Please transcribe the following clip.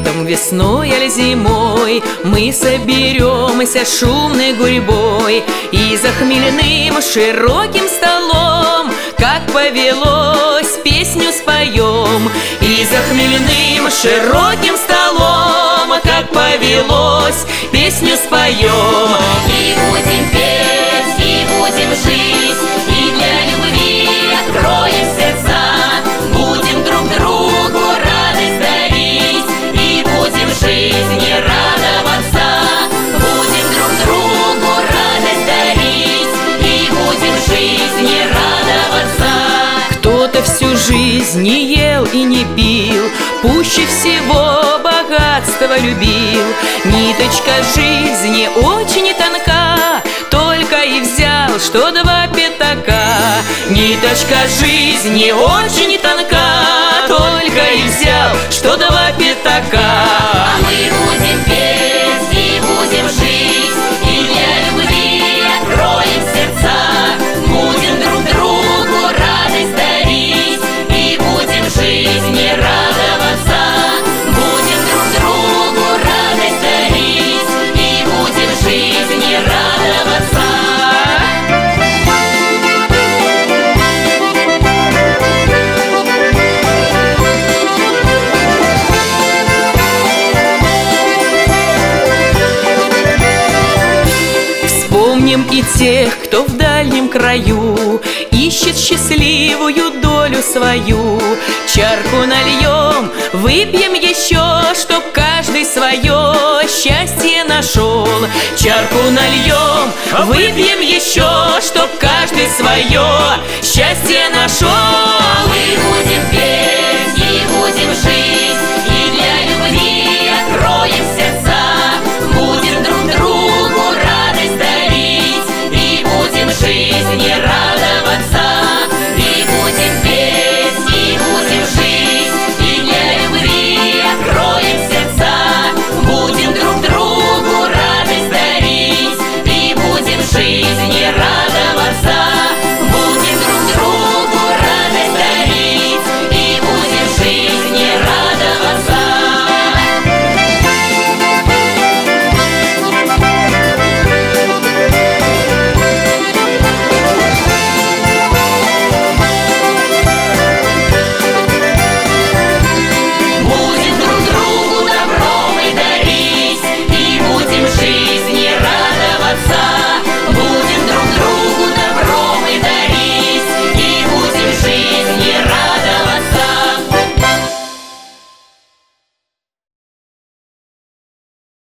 Летом, весной или зимой мы соберемся шумной гурьбой и за хмельным широким столом, как повелось, песню споем. И за хмельным широким столом, как повелось, песню споем. И будем петь, и будем жить, и для любви откроем сердца. Будем друг другу радость дарить, и будем жизни радоваться. Будем друг другу радость дарить, и будем жизни радоваться. Кто-то всю жизнь не ел и не пил, пуще всего богатство любил. Ниточка жизни очень тонка, только и взял, что два пятака. Ниточка жизни очень тонка, только и взял, что два пятака. А мы будем петь и будем жить, и для любви откроем сердца. Будем друг другу радость дарить, и будем жизни радоваться. Будем друг другу радость дарить, и будем жизни радоваться. Вспомним и тех, кто в дальнем краю ищет счастливую долю свою. Чарку нальем, выпьем еще, чтоб каждый свое счастье нашел. Чарку нальем, выпьем еще, чтоб каждый свое счастье нашел.